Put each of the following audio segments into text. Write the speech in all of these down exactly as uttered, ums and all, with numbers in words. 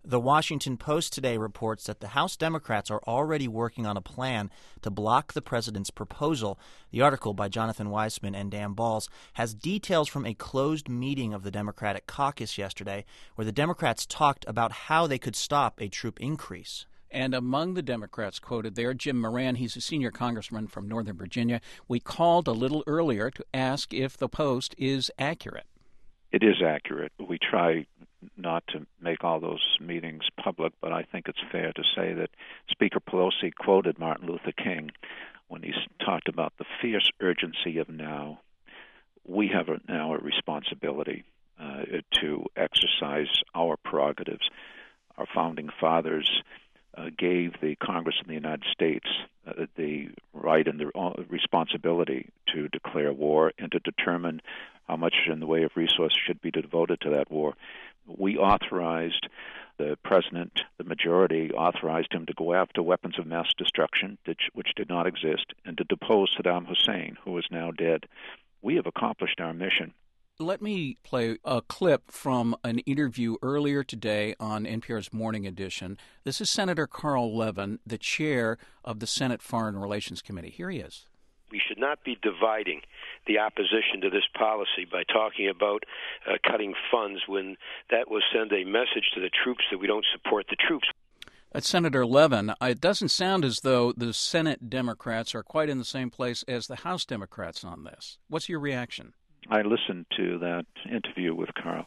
The Washington Post today reports that the House Democrats are already working on a plan to block the president's proposal. The article by Jonathan Weissman and Dan Balls has details from a closed meeting of the Democratic caucus yesterday, where the Democrats talked about how they could stop a troop increase. And among the Democrats quoted there, Jim Moran, he's a senior congressman from Northern Virginia. We called a little earlier to ask if the Post is accurate. It is accurate. We try not to make all those meetings public, but I think it's fair to say that Speaker Pelosi quoted Martin Luther King when he talked about the fierce urgency of now. We have a, now a responsibility uh, to exercise our prerogatives. Our founding fathers uh, gave the Congress of the United States uh, the right and the responsibility to declare war and to determine how much in the way of resources should be devoted to that war. We authorized the president, the majority authorized him to go after weapons of mass destruction, which did not exist, and to depose Saddam Hussein, who is now dead. We have accomplished our mission. Let me play a clip from an interview earlier today on N P R's Morning Edition. This is Senator Carl Levin, the chair of the Senate Foreign Relations Committee. Here he is. We should not be dividing the opposition to this policy by talking about uh, cutting funds when that will send a message to the troops that we don't support the troops. That's Senator Levin. It doesn't sound as though the Senate Democrats are quite in the same place as the House Democrats on this. What's your reaction? I listened to that interview with Carl.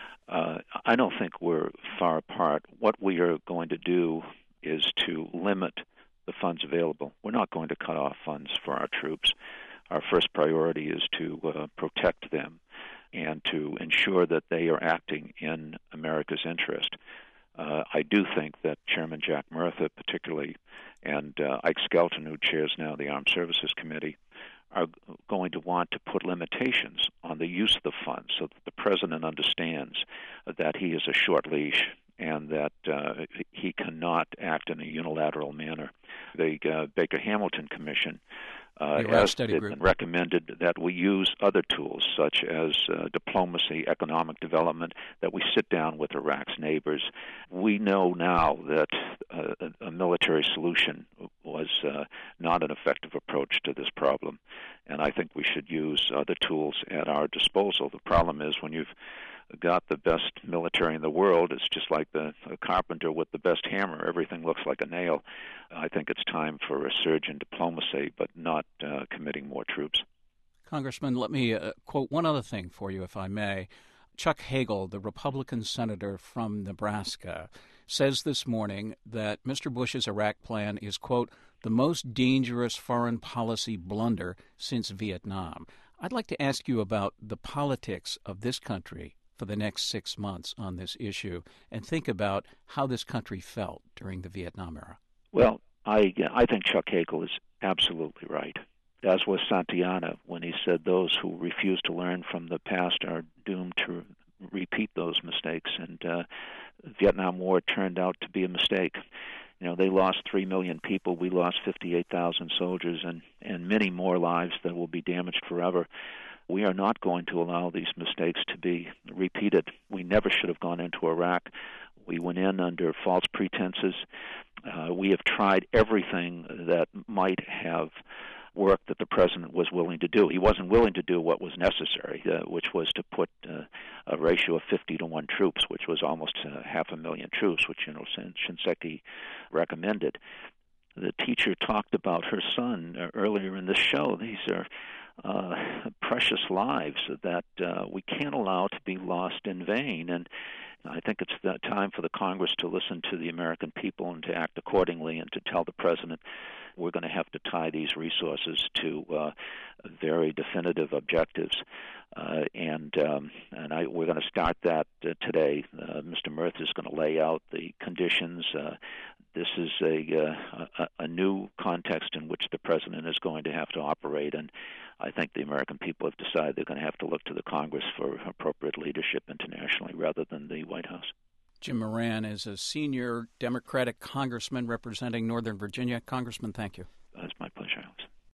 Uh, I don't think we're far apart. What we are going to do is to limit the funds available. We're not going to cut off funds for our troops. Our first priority is to uh, protect them and to ensure that they are acting in America's interest. Uh, I do think that Chairman Jack Murtha, particularly, and uh, Ike Skelton, who chairs now the Armed Services Committee, are going to want to put limitations on the use of the funds so that the president understands that he is a short leash and that uh, he cannot act in a unilateral manner. The uh, Baker-Hamilton Commission uh, has recommended that we use other tools such as uh, diplomacy, economic development, that we sit down with Iraq's neighbors. We know now that uh, a military solution was uh, not an effective approach to this problem, and I think we should use other tools at our disposal. The problem is when you've got the best military in the world, it's just like the carpenter with the best hammer. Everything looks like a nail. I think it's time for a surge in diplomacy, but not uh, committing more troops. Congressman, let me uh, quote one other thing for you, if I may. Chuck Hagel, the Republican senator from Nebraska, says this morning that Mister Bush's Iraq plan is, quote, the most dangerous foreign policy blunder since Vietnam. I'd like to ask you about the politics of this country for the next six months on this issue and think about how this country felt during the Vietnam era. Well, I I think Chuck Hagel is absolutely right, as was Santayana when he said those who refuse to learn from the past are doomed to repeat those mistakes. And uh, the Vietnam War turned out to be a mistake. You know, they lost three million people. We lost fifty-eight thousand soldiers and, and many more lives that will be damaged forever. We are not going to allow these mistakes to be repeated. We never should have gone into Iraq. We went in under false pretenses. Uh, we have tried everything that might have worked that the president was willing to do. He wasn't willing to do what was necessary, uh, which was to put uh, a ratio of fifty to one troops, which was almost uh, half a million troops, which, you know, Shinseki recommended. The teacher talked about her son uh, earlier in the show. These are Uh, precious lives that uh, we can't allow to be lost in vain. And I think it's the time for the Congress to listen to the American people and to act accordingly and to tell the president we're going to have to tie these resources to uh, very definitive objectives. Uh, and um, and I, we're going to start that uh, today. Uh, Mister Murtha is going to lay out the conditions. Uh, this is a, uh, a, a new context in which the president is going to have to operate, and I think the American people have decided they're going to have to look to the Congress for appropriate leadership internationally rather than the White House. Jim Moran is a senior Democratic congressman representing Northern Virginia. Congressman, thank you. That's my